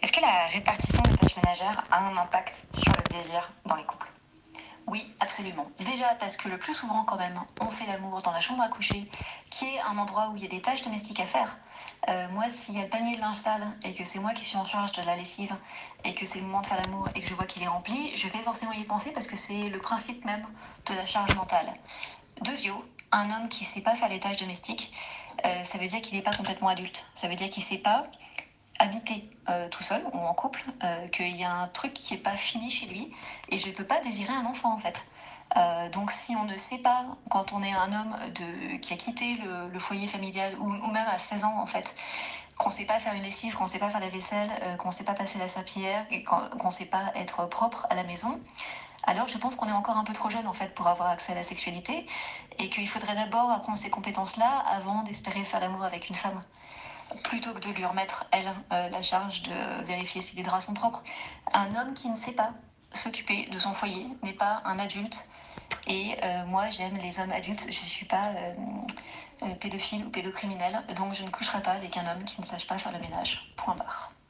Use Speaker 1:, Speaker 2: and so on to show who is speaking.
Speaker 1: Est-ce que la répartition des tâches ménagères a un impact sur le plaisir dans les couples?
Speaker 2: Oui, absolument. Déjà parce que le plus souvent quand même, on fait l'amour dans la chambre à coucher, qui est un endroit où il y a des tâches domestiques à faire. Moi, s'il y a le panier de linge sale et que c'est moi qui suis en charge de la lessive et que c'est le moment de faire l'amour et que je vois qu'il est rempli, je vais forcément y penser parce que c'est le principe même de la charge mentale. Deuxièmement, un homme qui ne sait pas faire les tâches domestiques, ça veut dire qu'il n'est pas complètement adulte. Ça veut dire qu'il ne sait pas habiter tout seul ou en couple, qu'il y a un truc qui n'est pas fini chez lui et je ne peux pas désirer un enfant en fait. Donc si on ne sait pas, quand on est un homme qui a quitté le foyer familial ou même à 16 ans en fait, qu'on ne sait pas faire une lessive, qu'on ne sait pas faire la vaisselle, qu'on ne sait pas passer la serpillière, qu'on ne sait pas être propre à la maison, alors je pense qu'on est encore un peu trop jeune en fait pour avoir accès à la sexualité et qu'il faudrait d'abord apprendre ces compétences-là avant d'espérer faire l'amour avec une femme, plutôt que de lui remettre, elle, la charge de vérifier si les draps sont propres. Un homme qui ne sait pas s'occuper de son foyer n'est pas un adulte. Et moi, j'aime les hommes adultes. Je ne suis pas pédophile ou pédocriminel. Donc, je ne coucherai pas avec un homme qui ne sache pas faire le ménage. Point barre.